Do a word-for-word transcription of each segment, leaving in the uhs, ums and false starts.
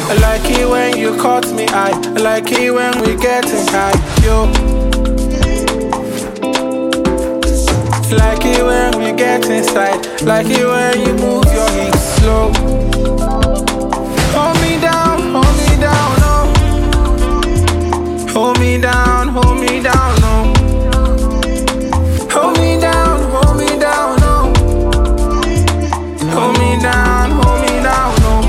I like it when you caught me eye. I like it when we getting high, yo. Like it when we get inside. Like it when you move your hips slow. Hold me down, hold me down, no. Hold me down, hold me down, no. Hold me down, hold me down, no. Hold me down, hold me down, no.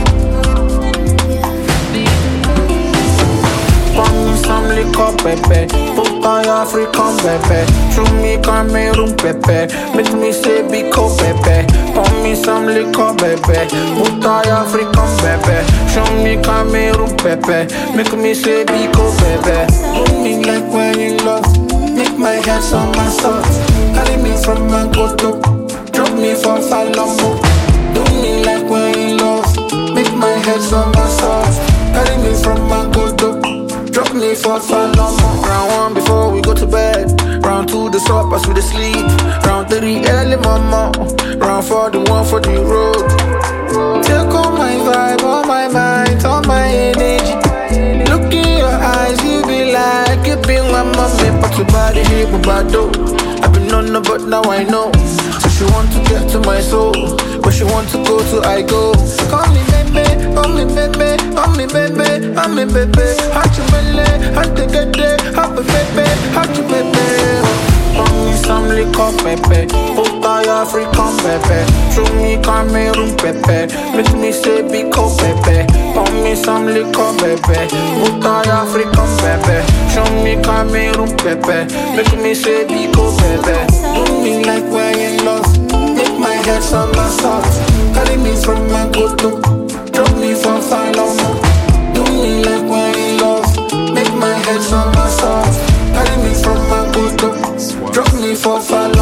Pour me some liquor, baby. Put on your African, baby. Show me Cameroon, baby. Make me say Biko, baby. Pour me some liquor, baby. Put on your African, baby. Show me Cameroon, baby. Make me say Biko, baby. Do me like when you love. Make my head somersault. Carry me from Magoto. Drop me from Falomo. Do me like when you love. Make my head somersault. Carry me from Magoto. Drop me for Falomo. Round one before we go to bed. Round two the stop as we the sleep. Round three early mama. Round four the one for the road. Take all my vibe, all my mind, all my energy. Look in your eyes, you be like you been one mommy, but your body here, but do. I've been on the but now I know. So she want to get to my soul, but she want to go to I go. Call me baby, call me baby, call me baby, call me baby. How you belly, how to get there, how to baby, how to baby. Pour me some liquor, baby. Put on your African, baby. Show me Cameroon, baby. Make me say Biko, baby. Pour me some liquor, baby. Put on your African, baby. Show me Cameroon, baby. Make me say Biko, baby. Do me like when you love. Make my head somersault. Carry me from Magoto. Drop me from Falomo. Do me like when you love. Make my head somersault. Carry me from Magoto. Drop me for Falomo.